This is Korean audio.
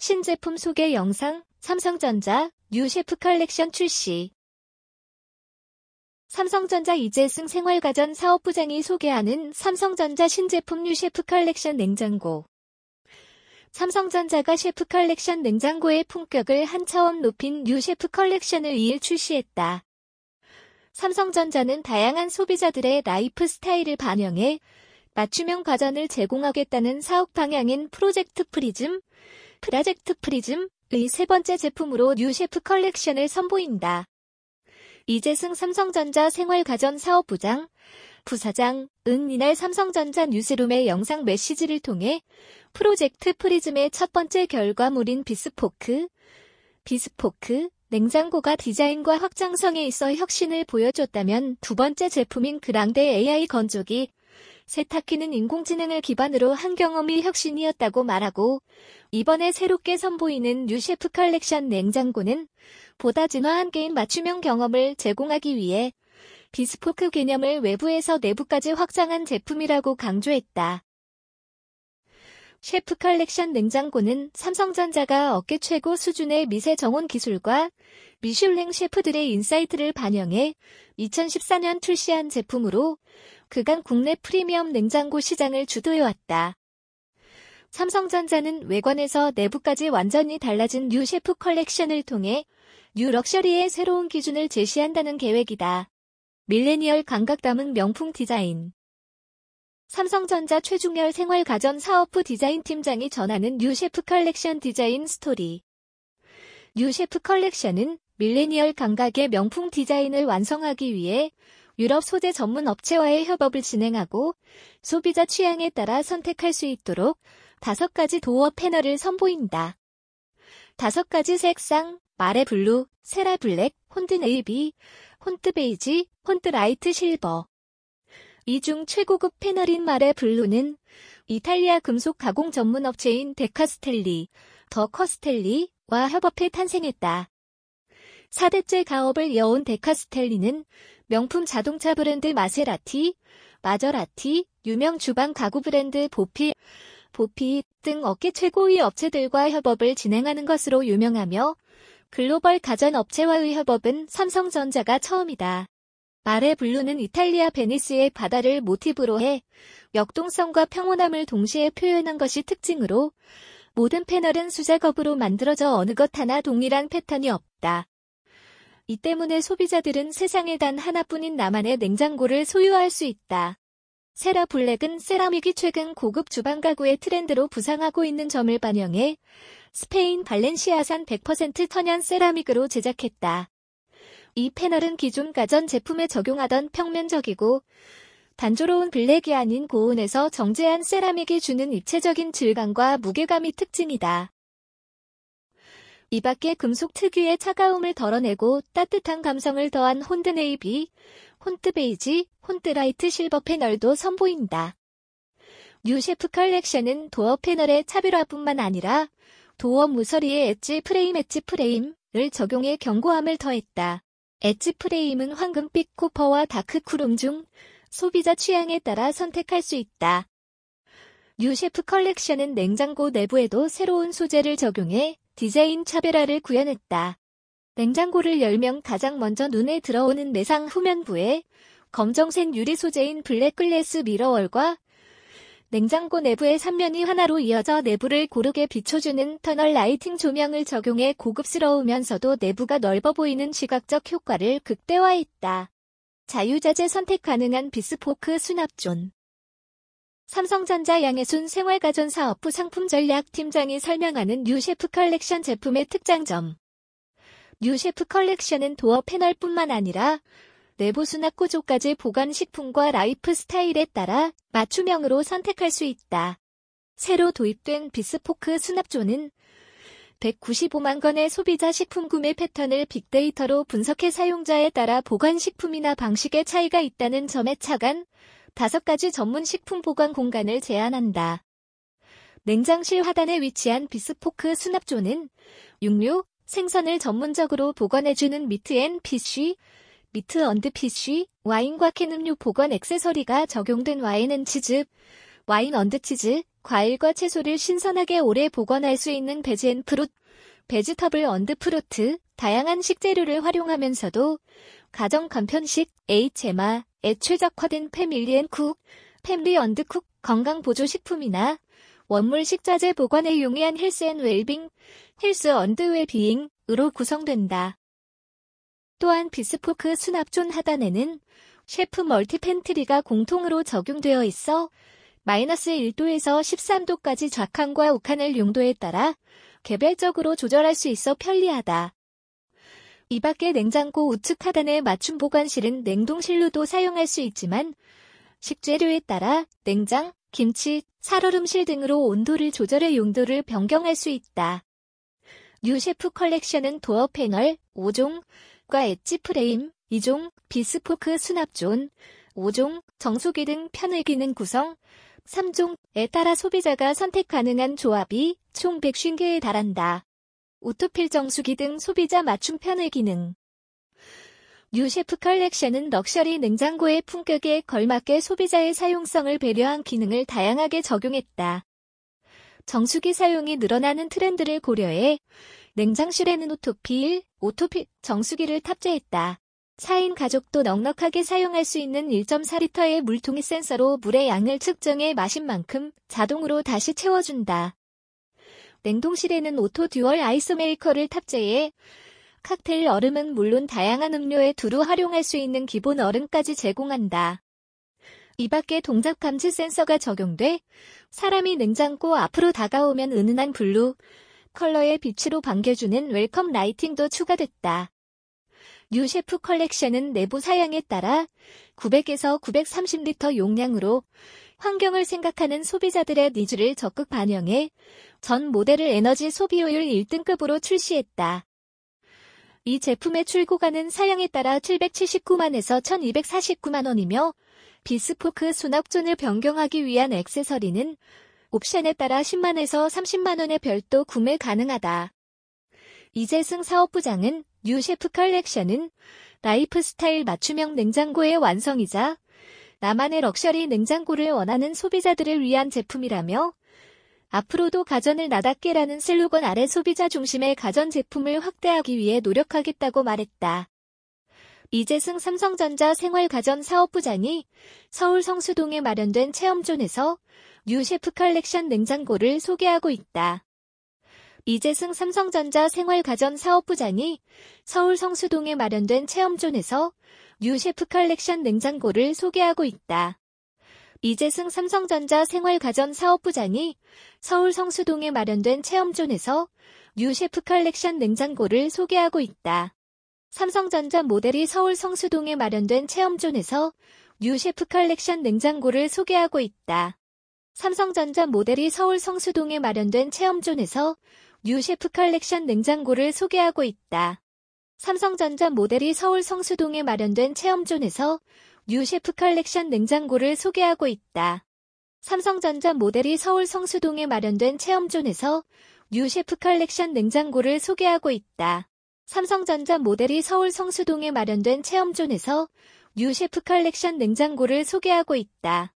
신제품 소개 영상, 삼성전자 뉴 셰프 컬렉션 출시. 삼성전자 이재승 생활가전 사업부장이 소개하는 삼성전자 신제품 뉴 셰프 컬렉션 냉장고. 삼성전자가 셰프 컬렉션 냉장고의 품격을 한 차원 높인 뉴 셰프 컬렉션을 2일 출시했다. 삼성전자는 다양한 소비자들의 라이프 스타일을 반영해 맞춤형 가전을 제공하겠다는 사업 방향인 프로젝트 프리즘의 세 번째 제품으로 뉴 셰프 컬렉션을 선보인다. 이재승 삼성전자 생활가전 사업부장, 부사장은 이날 삼성전자 뉴스룸의 영상 메시지를 통해 프로젝트 프리즘의 첫 번째 결과물인 비스포크 냉장고가 디자인과 확장성에 있어 혁신을 보여줬다면 두 번째 제품인 그랑데 AI 건조기, 세탁기는 인공지능을 기반으로 한 경험이 혁신이었다고 말하고, 이번에 새롭게 선보이는 뉴 셰프 컬렉션 냉장고는 보다 진화한 게임 맞춤형 경험을 제공하기 위해 비스포크 개념을 외부에서 내부까지 확장한 제품이라고 강조했다. 셰프 컬렉션 냉장고는 삼성전자가 업계 최고 수준의 미세 정온 기술과 미슐랭 셰프들의 인사이트를 반영해 2014년 출시한 제품으로 그간 국내 프리미엄 냉장고 시장을 주도해왔다. 삼성전자는 외관에서 내부까지 완전히 달라진 뉴 셰프 컬렉션을 통해 뉴 럭셔리의 새로운 기준을 제시한다는 계획이다. 밀레니얼 감각 담은 명품 디자인. 삼성전자 최중열 생활가전 사업부 디자인 팀장이 전하는 뉴 셰프 컬렉션 디자인 스토리. 뉴 셰프 컬렉션은 밀레니얼 감각의 명품 디자인을 완성하기 위해 유럽 소재 전문 업체와의 협업을 진행하고 소비자 취향에 따라 선택할 수 있도록 5가지 도어 패널을 선보인다. 5가지 색상, 마레 블루, 세라 블랙, 혼드 네이비, 혼트 베이지, 혼트 라이트 실버. 이 중 최고급 패널인 마레 블루는 이탈리아 금속 가공 전문 업체인 더 커스텔리와 협업해 탄생했다. 4대째 가업을 이어온 데카스텔리는 명품 자동차 브랜드 마저라티, 유명 주방 가구 브랜드 보피 등 업계 최고의 업체들과 협업을 진행하는 것으로 유명하며 글로벌 가전 업체와의 협업은 삼성전자가 처음이다. 마레 블루는 이탈리아 베니스의 바다를 모티브로 해 역동성과 평온함을 동시에 표현한 것이 특징으로 모든 패널은 수작업으로 만들어져 어느 것 하나 동일한 패턴이 없다. 이 때문에 소비자들은 세상에 단 하나뿐인 나만의 냉장고를 소유할 수 있다. 세라 블랙은 세라믹이 최근 고급 주방 가구의 트렌드로 부상하고 있는 점을 반영해 스페인 발렌시아산 100% 천연 세라믹으로 제작했다. 이 패널은 기존 가전 제품에 적용하던 평면적이고 단조로운 블랙이 아닌 고온에서 정제한 세라믹이 주는 입체적인 질감과 무게감이 특징이다. 이 밖에 금속 특유의 차가움을 덜어내고 따뜻한 감성을 더한 혼드 네이비, 혼트 베이지, 혼트 라이트 실버 패널도 선보인다. 뉴 셰프 컬렉션은 도어 패널의 차별화뿐만 아니라 도어 모서리에 엣지 프레임을 적용해 견고함을 더했다. 엣지 프레임은 황금빛 코퍼와 다크 크롬 중 소비자 취향에 따라 선택할 수 있다. 뉴 셰프 컬렉션은 냉장고 내부에도 새로운 소재를 적용해 디자인 차별화를 구현했다. 냉장고를 열면 가장 먼저 눈에 들어오는 내상 후면부에 검정색 유리 소재인 블랙 글래스 미러월과 냉장고 내부의 3면이 하나로 이어져 내부를 고르게 비춰주는 터널 라이팅 조명을 적용해 고급스러우면서도 내부가 넓어 보이는 시각적 효과를 극대화했다. 자유자재 선택 가능한 비스포크 수납존. 삼성전자 양혜순 생활가전사업부 상품전략팀장이 설명하는 뉴 셰프 컬렉션 제품의 특장점. 뉴 셰프 컬렉션은 도어 패널뿐만 아니라 내부 수납 구조까지 보관 식품과 라이프 스타일에 따라 맞춤형으로 선택할 수 있다. 새로 도입된 비스포크 수납존은 195만 건의 소비자 식품 구매 패턴을 빅데이터로 분석해 사용자에 따라 보관 식품이나 방식의 차이가 있다는 점에 착안 5가지 전문 식품 보관 공간을 제한한다. 냉장실 하단에 위치한 비스포크 수납존은 육류, 생선을 전문적으로 보관해주는 미트 언드 피쉬, 와인과 캔 음료 보관 액세서리가 적용된 와인 언드 치즈, 과일과 채소를 신선하게 오래 보관할 수 있는 베지앤프룻, 베지터블 언드 프루트, 다양한 식재료를 활용하면서도 가정 간편식, HMR에 최적화된 패밀리앤쿡, 팸리 언드쿡, 건강보조식품이나 원물 식자재 보관에 용이한 헬스앤웰빙, 헬스 언드 웰비잉으로 구성된다. 또한 비스포크 수납존 하단에는 셰프 멀티 팬트리가 공통으로 적용되어 있어 마이너스 1도에서 13도까지 좌칸과 우칸을 용도에 따라 개별적으로 조절할 수 있어 편리하다. 이 밖에 냉장고 우측 하단의 맞춤 보관실은 냉동실로도 사용할 수 있지만 식재료에 따라 냉장, 김치, 살얼음실 등으로 온도를 조절해 용도를 변경할 수 있다. 뉴 셰프 컬렉션은 도어 패널 5종과 엣지 프레임 2종, 비스포크 수납존 5종, 정수기 등 편의 기능 구성 3종에 따라 소비자가 선택 가능한 조합이 총 150개에 달한다. 오토필 정수기 등 소비자 맞춤 편의 기능. 뉴 셰프 컬렉션은 럭셔리 냉장고의 품격에 걸맞게 소비자의 사용성을 배려한 기능을 다양하게 적용했다. 정수기 사용이 늘어나는 트렌드를 고려해 냉장실에는 오토필 정수기를 탑재했다. 4인 가족도 넉넉하게 사용할 수 있는 1.4리터의 물통의 센서로 물의 양을 측정해 마신 만큼 자동으로 다시 채워준다. 냉동실에는 오토 듀얼 아이스 메이커를 탑재해 칵테일 얼음은 물론 다양한 음료에 두루 활용할 수 있는 기본 얼음까지 제공한다. 이 밖에 동작 감지 센서가 적용돼 사람이 냉장고 앞으로 다가오면 은은한 블루 컬러의 빛으로 반겨주는 웰컴 라이팅도 추가됐다. 뉴 셰프 컬렉션은 내부 사양에 따라 900에서 930리터 용량으로 환경을 생각하는 소비자들의 니즈를 적극 반영해 전 모델을 에너지 소비효율 1등급으로 출시했다. 이 제품의 출고가는 사양에 따라 779만에서 1249만 원이며 비스포크 수납존을 변경하기 위한 액세서리는 옵션에 따라 10만에서 30만 원에 별도 구매 가능하다. 이재승 사업부장은 뉴 셰프 컬렉션은 라이프스타일 맞춤형 냉장고의 완성이자 나만의 럭셔리 냉장고를 원하는 소비자들을 위한 제품이라며 앞으로도 가전을 나답게라는 슬로건 아래 소비자 중심의 가전제품을 확대하기 위해 노력하겠다고 말했다. 이재승 삼성전자 생활가전 사업부장이 서울 성수동에 마련된 체험존에서 뉴 셰프 컬렉션 냉장고를 소개하고 있다. 이재승 삼성전자 생활가전 사업부장이 서울 성수동에 마련된 체험존에서 뉴 셰프 컬렉션 냉장고를 소개하고 있다. 이재승 삼성전자 생활가전 사업부장이 서울 성수동에 마련된 체험존에서 뉴 셰프 컬렉션 냉장고를 소개하고 있다. 삼성전자 모델이 서울 성수동에 마련된 체험존에서 뉴 셰프 컬렉션 냉장고를 소개하고 있다. 삼성전자 모델이 서울 성수동에 마련된 체험존에서 뉴 셰프 컬렉션 냉장고를 소개하고 있다. 삼성전자 모델이 서울 성수동에 마련된 체험존에서 뉴 셰프 컬렉션 냉장고를 소개하고 있다. 삼성전자 모델이 서울 성수동에 마련된 체험존에서 뉴 셰프 컬렉션 냉장고를 소개하고 있다. 삼성전자 모델이 서울 성수동에 마련된 체험존에서 뉴 셰프 컬렉션 냉장고를 소개하고 있다.